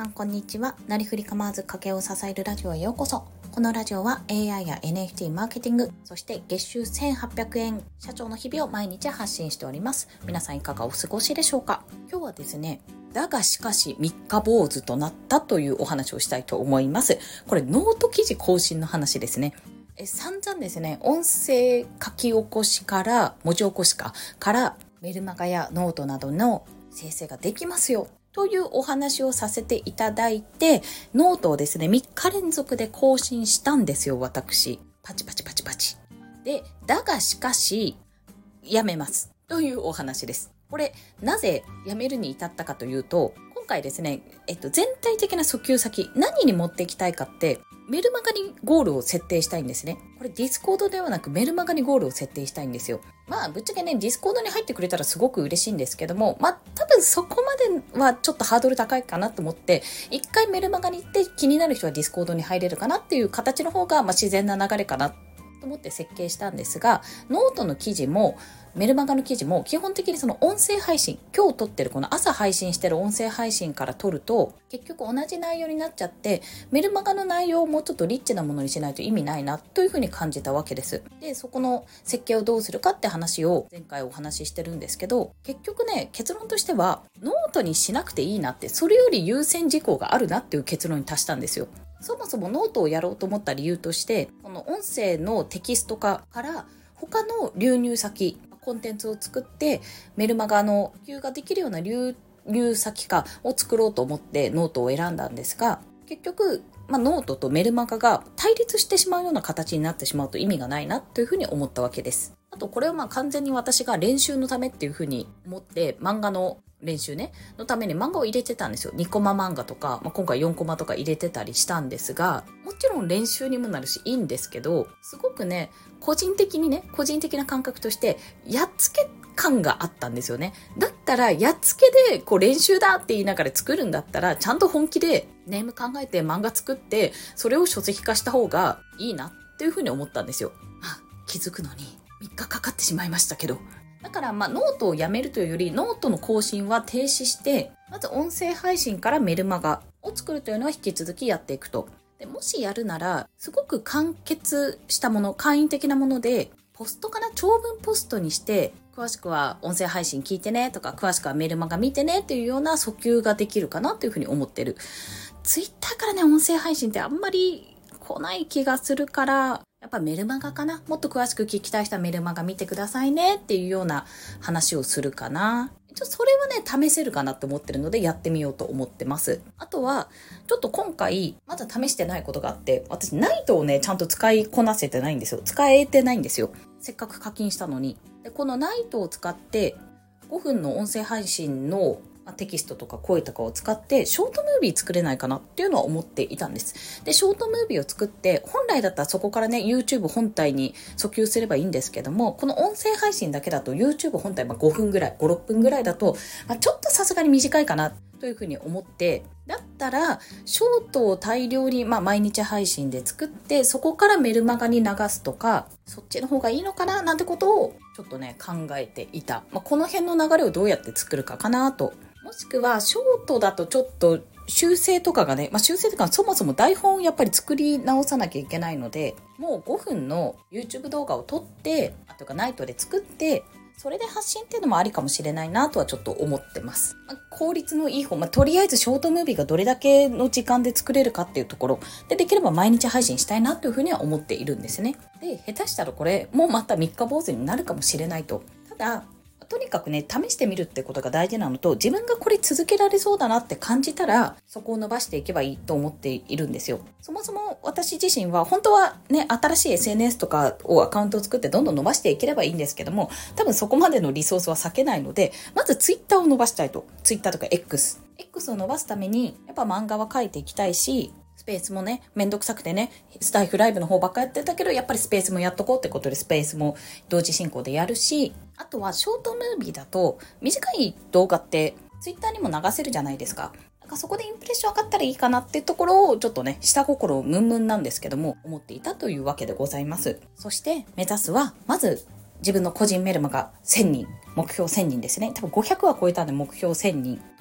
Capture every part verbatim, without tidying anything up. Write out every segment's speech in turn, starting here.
んこんにちは。なりふり構わず家計を支えるラジオへようこそ。このラジオは エーアイ や エヌエフティー マーケティング、そして月収せんはっぴゃくえん社長の日々を毎日発信しております。皆さんいかがお過ごしでしょうか。今日はですね、だがしかし三日坊主となったというお話をしたいと思います。これノート記事更新の話ですね。え散々ですね、音声書き起こしから文字起こしかからメルマガやノートなどの生成ができますよというお話をさせていただいて、ノートをですねみっか連続で更新したんですよ。私パチパチパチパチで、だがしかしやめますというお話です。これなぜやめるに至ったかというと、今回ですね、えっと、全体的な訴求先何に持っていきたいかってメルマガにゴールを設定したいんですね。これディスコードではなくメルマガにゴールを設定したいんですよ。まあぶっちゃけね、ディスコードに入ってくれたらすごく嬉しいんですけども、まあ多分そこまではちょっとハードル高いかなと思って、一回メルマガに行って気になる人はディスコードに入れるかなっていう形の方がまあ自然な流れかなと思って設計したんですが、ノートの記事もメルマガの記事も基本的にその音声配信、今日撮ってるこの朝配信してる音声配信から撮ると結局同じ内容になっちゃって、メルマガの内容をもうちょっとリッチなものにしないと意味ないなというふうに感じたわけです。で、そこの設計をどうするかって話を前回お話ししてるんですけど、結局ね、結論としてはノートにしなくていいなって、それより優先事項があるなっていう結論に達したんですよ。そもそもノートをやろうと思った理由として、この音声のテキスト化から他の流入先、コンテンツを作ってメルマガの普及ができるような流入先化を作ろうと思ってノートを選んだんですが、結局、まあ、ノートとメルマガが対立してしまうような形になってしまうと意味がないなというふうに思ったわけです。あとこれはまあ完全に私が練習のためっていうふうに思って、漫画の練習ねのために漫画を入れてたんですよ。にコマ漫画とか、まあ、今回よんコマとか入れてたりしたんですが、もちろん練習にもなるしいいんですけど、すごくね、個人的にね個人的な感覚としてやっつけ感があったんですよね。だったらやっつけでこう練習だって言いながら作るんだったら、ちゃんと本気でネーム考えて漫画作ってそれを書籍化した方がいいなっていうふうに思ったんですよ。あ、気づくのにみっかかかってしまいましたけど、だからまあノートをやめるというより、ノートの更新は停止して、まず音声配信からメルマガを作るというのは引き続きやっていくと。でもしやるならすごく完結したもの、簡易的なもので、ポストかな、長文ポストにして、詳しくは音声配信聞いてねとか、詳しくはメルマガ見てねというような訴求ができるかなというふうに思ってる。ツイッターからね、音声配信ってあんまり来ない気がするから、やっぱメルマガかな。もっと詳しく聞きたい人はメルマガ見てくださいねっていうような話をするかな。一応それはね試せるかなって思ってるのでやってみようと思ってます。あとはちょっと今回まだ試してないことがあって、私ナイトをねちゃんと使いこなせてないんですよ。使えてないんですよ。せっかく課金したのに。でこのナイトを使ってごふんの音声配信のテキストとか声とかを使ってショートムービー作れないかなっていうのは思っていたんです。でショートムービーを作って、本来だったらそこからね YouTube 本体に訴求すればいいんですけども、この音声配信だけだと YouTube 本体ごふんぐらい、ご、ろっぷんぐらいだと、まあ、ちょっとさすがに短いかなというふうに思って、だったらショートを大量に、まあ、毎日配信で作って、そこからメルマガに流すとか、そっちの方がいいのかななんてことをちょっとね考えていた。まあ、この辺の流れをどうやって作るかかなと。もしくはショートだとちょっと修正とかがね、まあ、修正とかそもそも台本をやっぱり作り直さなきゃいけないので、もうごふんの YouTube 動画を撮って、あとかナイトで作ってそれで発信っていうのもありかもしれないなとはちょっと思ってます。まあ、効率のいい方、まあ、とりあえずショートムービーがどれだけの時間で作れるかっていうところで、できれば毎日配信したいなというふうには思っているんですね。で下手したらこれもうまた三日坊主になるかもしれないと。ただとにかくね試してみるってことが大事なのと、自分がこれ続けられそうだなって感じたらそこを伸ばしていけばいいと思っているんですよ。そもそも私自身は本当はね新しい エスエヌエス とかをアカウントを作ってどんどん伸ばしていければいいんですけども、多分そこまでのリソースは避けないので、まず Twitter を伸ばしたいと。 Twitter とか X X を伸ばすためにやっぱ漫画は書いていきたいし、スペースもねめんどくさくてね、スタイフライブの方ばっかやってたけど、やっぱりスペースもやっとこうってことでスペースも同時進行でやるし、あとはショートムービーだと短い動画ってツイッターにも流せるじゃないですか。だからそこでインプレッション上がったらいいかなっていうところをちょっとね下心ムンムンなんですけども思っていたというわけでございます。そして目指すはまず自分の個人メルマガせんにん、目標せんにんですね。多分ごひゃくは超えたんで目標せんにんと、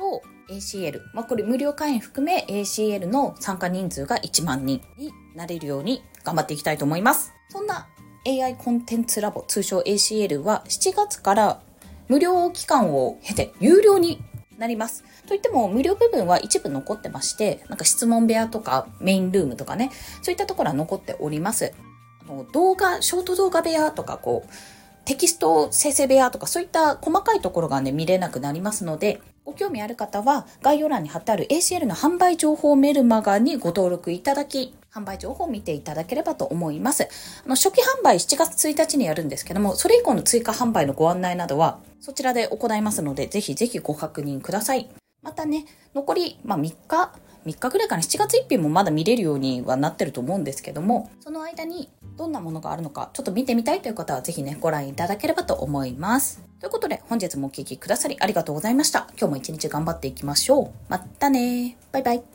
エーシーエル、まあ、これ無料会員含め エーシーエル の参加人数がいちまんにんになれるように頑張っていきたいと思います。そんな エーアイ コンテンツラボ、通称 エーシーエル はしちがつから無料期間を経て有料になります。といっても無料部分は一部残ってまして、なんか質問部屋とかメインルームとかね、そういったところは残っております。あの動画、ショート動画部屋とかこうテキスト生成部屋とかそういった細かいところがね見れなくなりますので、ご興味ある方は概要欄に貼ってある エーシーエル の販売情報メルマガにご登録いただき、販売情報を見ていただければと思います。あの初期販売しちがつついたちにやるんですけども、それ以降の追加販売のご案内などはそちらで行いますので、ぜひぜひご確認ください。またね、残り、まあ、みっかみっかぐらいかな、しちがつついたちもまだ見れるようにはなってると思うんですけども、その間にどんなものがあるのかちょっと見てみたいという方はぜひねご覧いただければと思います。ということで本日もお聞きくださりありがとうございました。今日も一日頑張っていきましょう。またね、バイバイ。